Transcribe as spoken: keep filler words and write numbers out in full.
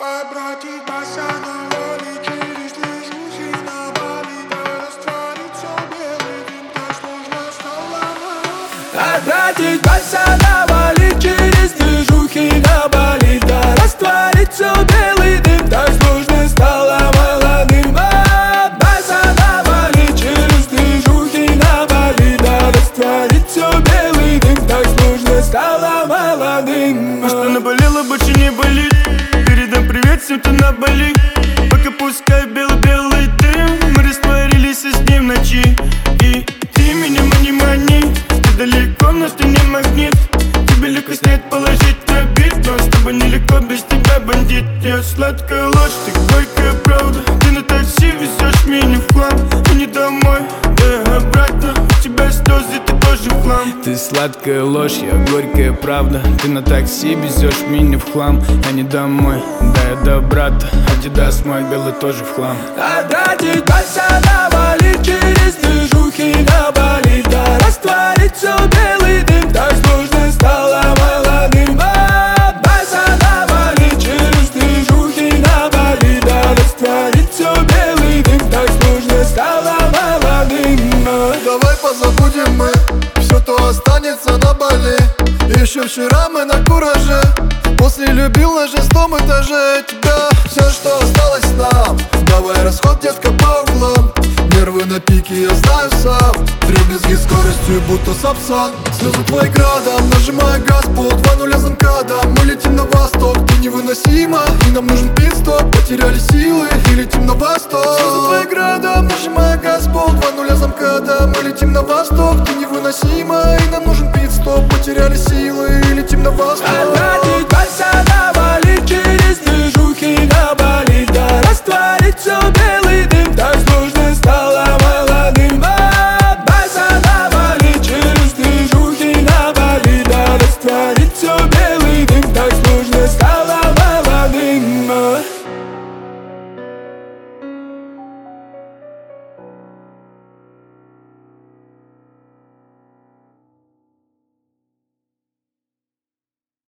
Обратиться на воли через движухи на Бали, да растворится белый дым, так сложно стало мало. Обратиться на воли через движухи на Бали, да растворится белый дым, так сложно стало молодым. Обратиться на воли через движухи на Бали, да растворится белый дым, так сложно стало молодым. А что наболело, больше не болит. Передам привет всем, кто на Бали. Пока пускай белый-белый дым. Мы растворились с ним в ночи. И ты меня мани мани. Ты далеко, но ты не магнит. Тебе легко снять, положить на бит. Но с тобой нелегко, без тебя бандит. Я сладкая ложь, ты горькая правда. Ты на такси везешь меня в хлам. Но не домой, да обратно. У тебя слезы, ты тоже в хлам. Ты сладкая ложь, я горькая правда. Ты на такси везешь меня в хлам. Я не домой, да я до брата. Адидас мой белый тоже в хлам. Обратиться на воли через движухи на Бали, да растворится белый дым, так сложно стало молодым. Обратиться на воли через движухи на Бали, да растворится белый дым, так сложно стало молодым. Давай позабудем мы все, то останется на Бали. Еще вчера мы на кураже. После любил на шестом этаже тебя. Все, что осталось нам. Давай расход, детка, по углам. Нервы на пике, я знаю сам. Дребезги скоростью, будто сапсан. Слезы твои градом, нажимая газ, пол два нуля замкадом. Мы летим на восток, ты невыносима. И нам нужен пит-стоп, потеряли силы и летим на восток. Слезы твои градом, нажимая газ, пол два нуля замкадом. Мы летим на восток, ты невыносима. И нам нужен пит-стоп, потеряли силы и летим на восток. Обратиться на воли через